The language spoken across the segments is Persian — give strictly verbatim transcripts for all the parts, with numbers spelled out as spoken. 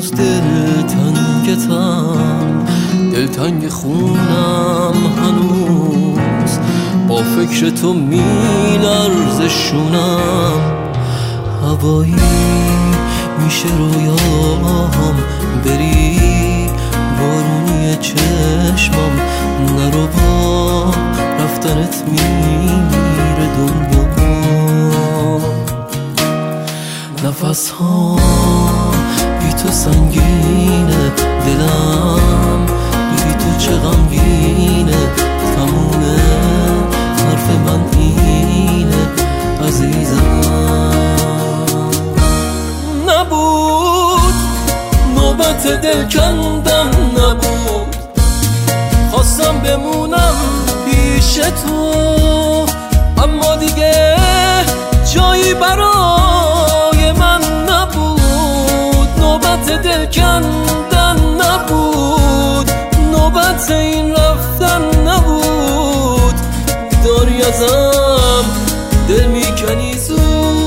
هنوز دلتنگتم، دلتنگ خونم هنوز، با فکر تو میلرزه شونم. هوایی میشه رویام بری، بارونی چشمم نرو، با رفتنت میمیره دنیا. نفس ها بی تو سنگینه، دلم بی تو چه غمگینه، تمومه حرف من اینه عزیزم. نبود نوبت دل کندم، نبود خواستم بمونم پیش تو، اما دیگه جایی برای من نبود. نوبت دل کندن نبود، نوبت این رفتن نبود. داری ازم دل میکنی زود.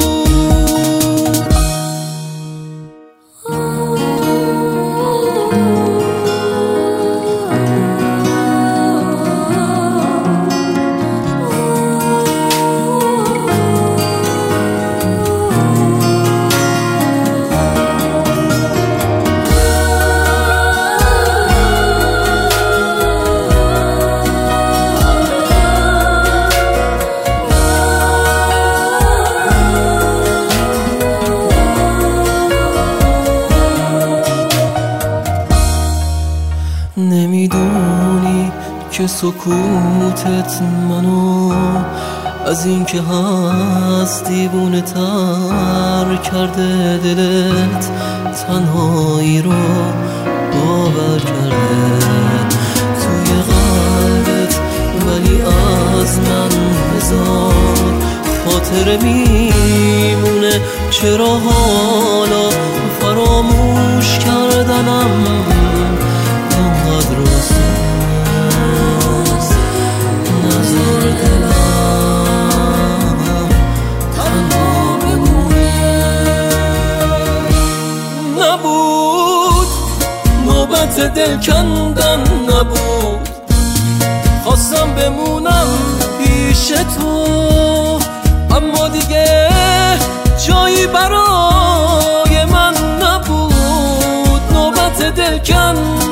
نمیدونی که سکوتت منو از این که هست دیوونه تر کرده، دلت تنهایی رو باور کرده توی قلبت، ولی از من هزار خاطره میمونه. چرا حالا فراموش کردنم انقدر رسوس، نظر دلم تنها بمونه. نبود نوبت دل کندن، نبود خواستم بمونم پیش تو، اما دیگه جایی برای من نبود. نوبت دل کندن